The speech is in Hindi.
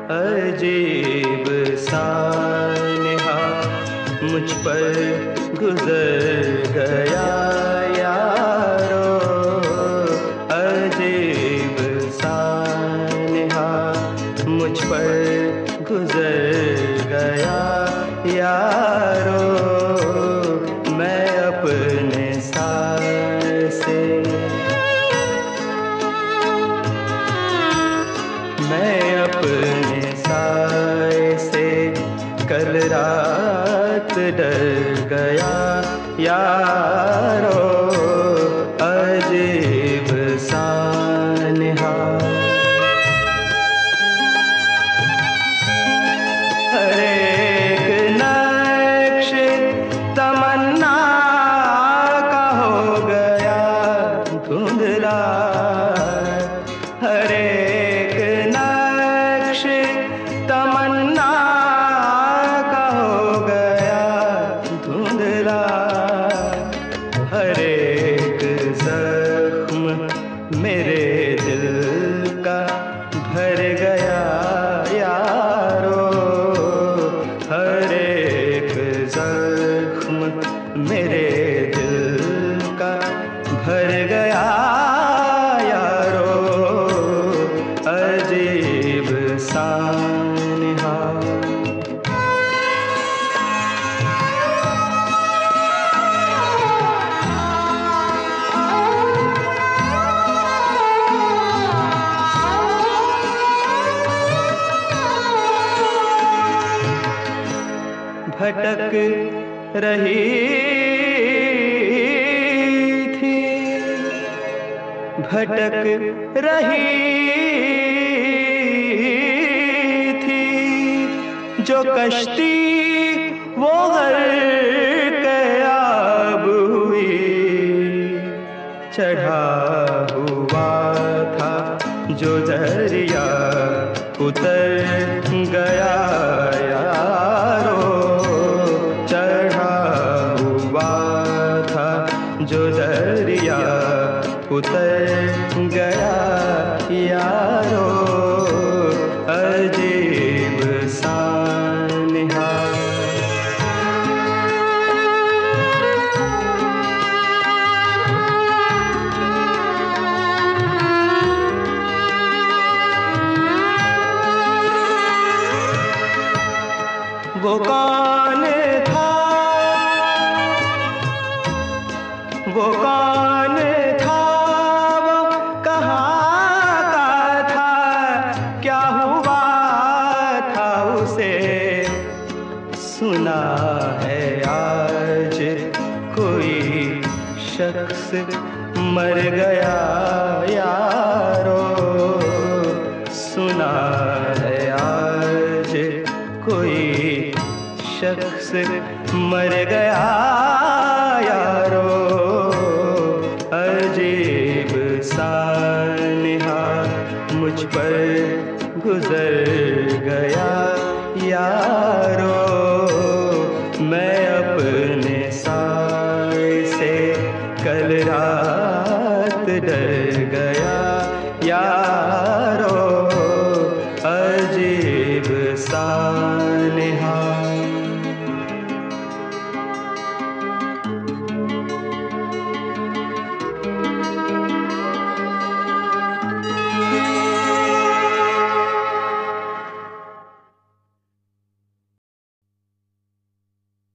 अजीब सानहा मुझ पर गुजर गया यारो, अजीब सानहा मुझ पर गुजर गया यारो। मैं अपने साए से, मैं अपने साए से कल रात डर गया यारो, अजीब सानहा। हर एक नक्श तमन्ना का हो गया धुंधला, हर एक नक्श तमन्ना का हो गया धुंधला। हर एक जख्म मेरे दिल का भर गया यारो, हर एक जख्म मेरे दिल का भर गया यारो, अजीब सानहा। भटक रही थी, भटक रही थी जो कश्ती वो गर्क आब हुई। चढ़ा हुआ था जो दरिया उतर गया यारो, चढ़ा हुआ था जो दरिया उतर गया यारो, अजीब सानहा। वो कौन था, वो कौन था, वो कहाँ का था, क्या हुआ था उसे। सुना है आज कोई शख्स मर गया यारो, सुना है आज कोई शख्स मर गया यारो, अजीब सानहा मुझ पर गुजर गया यारो। मैं